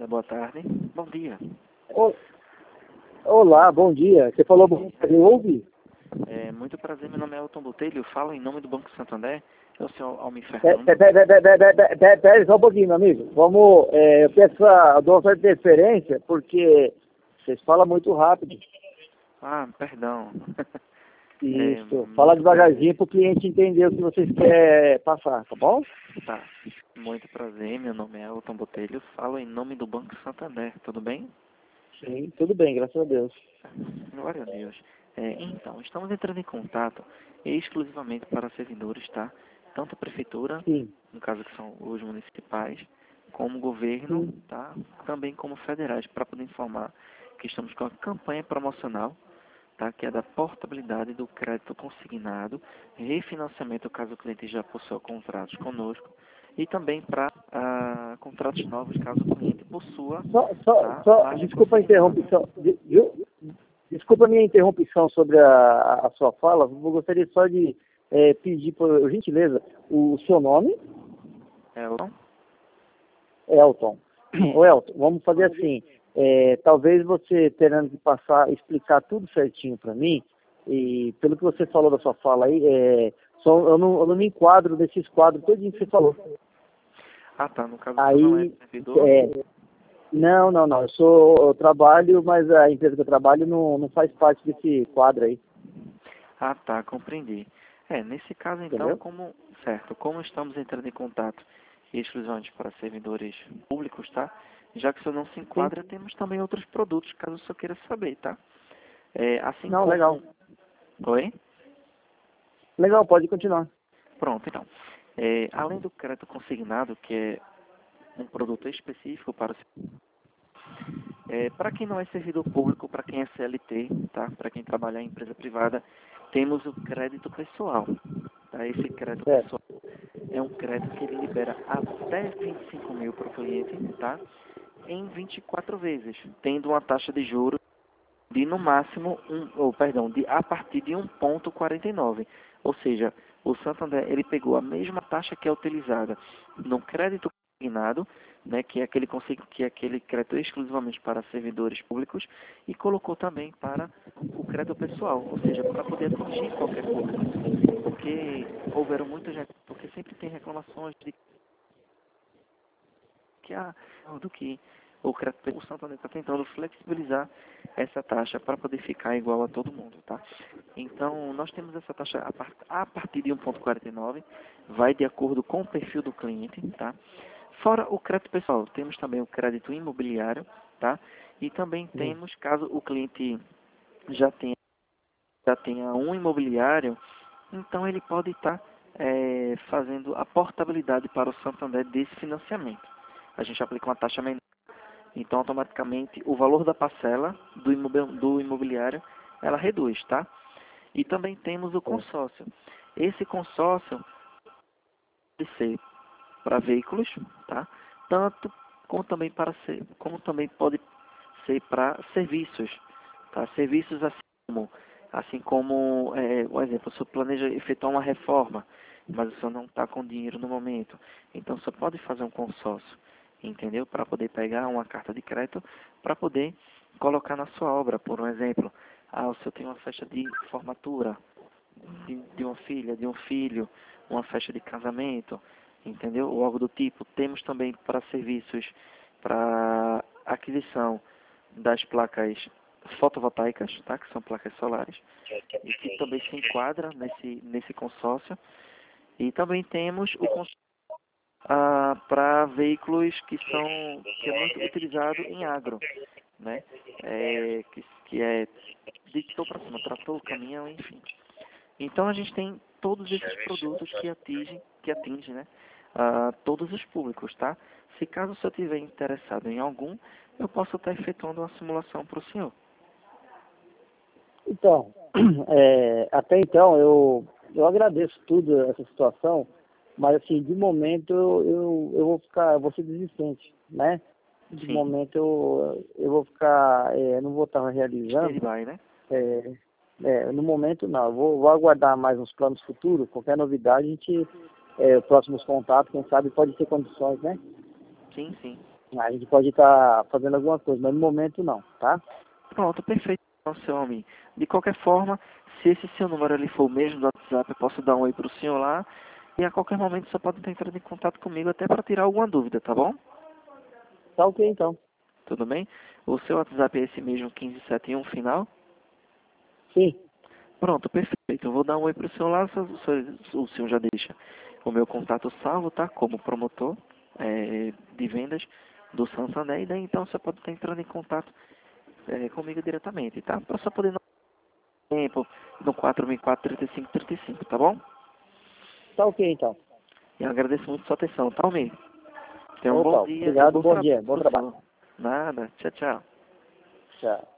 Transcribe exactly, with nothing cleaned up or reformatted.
boa tarde. Bom dia. O- Olá, bom dia. Você falou bom dia, eu ouvi. É, muito prazer, meu nome é Elton Botelho, eu falo em nome do Banco Santander. É o senhor Almir Pera, Fernando. pera, pera, pera, pera, pera, pera só um pouquinho, meu amigo. Vamos, é, eu peço a, eu dou uma interferência, porque vocês falam muito rápido. Ah, perdão. É, Isso. Fala muito devagarzinho para o cliente entender o que vocês querem passar, tá bom? prazer. Tá. Muito prazer, meu nome é Elton Botelho, falo em nome do Banco Santander, tudo bem? Sim, tudo bem, graças a Deus. Glória a Deus. É, então, estamos entrando em contato exclusivamente para servidores, tá? Tanto a prefeitura, Sim, no caso que são os municipais, como o governo, sim. tá? Também como federais, para poder informar que estamos com a campanha promocional, tá? Que é da portabilidade do crédito consignado, refinanciamento caso o cliente já possua contratos conosco, e também para ah, contratos novos caso o cliente possua, Só, só, tá? só, Laje desculpa a consignada. interrupção. de- de- Desculpa a minha interrupção sobre a, a sua fala. Eu gostaria só de é, pedir, por gentileza, o seu nome. Elton? Elton. Ô Isso. Elton, vamos fazer assim. É, talvez você terendo que passar, explicar tudo certinho para mim, e pelo que você falou da sua fala aí, é, só, eu, não, eu não me enquadro nesses quadros todinho que você falou. Ah, tá. No caso, o senhor não é Aí, servidor? é, não, não, não. Eu sou, eu trabalho, mas a empresa que eu trabalho não, não faz parte desse quadro aí, Ah, tá. Compreendi. É, nesse caso, então, entendeu? como... Certo. Como estamos entrando em contato exclusivamente para servidores públicos, tá? Já que o senhor não se Sim. enquadra, temos também outros produtos, caso o senhor queira saber, tá? É, assim Não, legal. como... Oi? Legal, pode continuar. Pronto, então. É, além do crédito consignado, que é um produto específico para o É, para quem não é servidor público, para quem é C L T, tá? Para quem trabalha em empresa privada, temos o crédito pessoal. Tá? Esse crédito Certo. pessoal é um crédito que ele libera até vinte e cinco mil para o cliente, tá? Em vinte e quatro vezes, tendo uma taxa de juros de no máximo um, ou perdão, de a partir de um vírgula quarenta e nove. Ou seja, o Santander ele pegou a mesma taxa que é utilizada no crédito consignado, né, que é aquele consigo, que é aquele crédito exclusivamente para servidores públicos, e colocou também para o crédito pessoal, ou seja, para poder atingir qualquer público. Porque houveram muitas, porque sempre tem reclamações de que ah, do que o crédito, o Santander está tentando flexibilizar essa taxa para poder ficar igual a todo mundo, tá? Então, nós temos essa taxa a, par, a partir de um vírgula quarenta e nove, vai de acordo com o perfil do cliente, tá? Fora o crédito pessoal, temos também o crédito imobiliário, tá? E também Sim. temos, caso o cliente já tenha, já tenha um imobiliário, então ele pode estar é, fazendo a portabilidade para o Santander desse financiamento. A gente aplica uma taxa menor. Então, automaticamente, o valor da parcela do, imobil, do imobiliário, ela reduz, tá? E também temos o consórcio. Esse consórcio pode ser para veículos, tá? Tanto como também, para ser, como também pode ser para serviços, tá? Serviços assim como, assim como é, um exemplo, o senhor planeja efetuar uma reforma, mas o senhor não está com dinheiro no momento. Então, o senhor pode fazer um consórcio, entendeu? Para poder pegar uma carta de crédito, para poder colocar na sua obra, por um exemplo. Ah, o senhor tem uma festa de formatura de, de uma filha, de um filho, uma festa de casamento, entendeu? Ou algo do tipo. Temos também para serviços, para aquisição das placas fotovoltaicas, tá? Que são placas solares, e que também se enquadra nesse, nesse consórcio. E também temos o consórcio ah, para veículos que são que é muito utilizado em agro, né? É, que, que é de topo para cima, trator, caminhão, enfim. Então a gente tem todos esses produtos que atingem, que atingem, né, ah, todos os públicos, tá? Se caso o senhor estiver interessado em algum, eu posso estar efetuando uma simulação para o senhor. Então, é, até então eu, eu agradeço tudo essa situação, mas assim, de momento eu, eu, eu vou ficar, eu vou ser desistente, né? De Sim, momento eu, eu vou ficar, é, não vou estar realizando, stand-by, né? é, é, no momento não, eu vou, vou aguardar mais uns planos futuros, qualquer novidade a gente, é, próximos contatos, quem sabe pode ter condições, né? Sim, sim. A gente pode estar fazendo alguma coisa, mas no momento não, tá? Pronto, perfeito, então, seu homem. De qualquer forma, se esse seu número ali for o mesmo do WhatsApp, eu posso dar um oi pro senhor lá. E a qualquer momento você pode estar entrando em contato comigo até para tirar alguma dúvida, tá bom? Tá ok então. Tudo bem? O seu WhatsApp é esse mesmo quinze setenta e um final? Sim. Pronto, perfeito. Eu vou dar um oi pro senhor lá, o senhor, o senhor já deixa o meu contato salvo, tá? Como promotor é, de vendas do Santander. E daí então você pode estar entrando em contato é, comigo diretamente, tá? Para só poder no tempo, no quatro mil e quatro, trinta e cinco, trinta e cinco, tá bom? Tá ok então. E eu agradeço muito sua atenção, tá, Almir? Tenha um bom Opa, dia e obrigado, bom bom trabalho dia, bom pro trabalho. senhor. Nada, tchau, tchau. Tchau.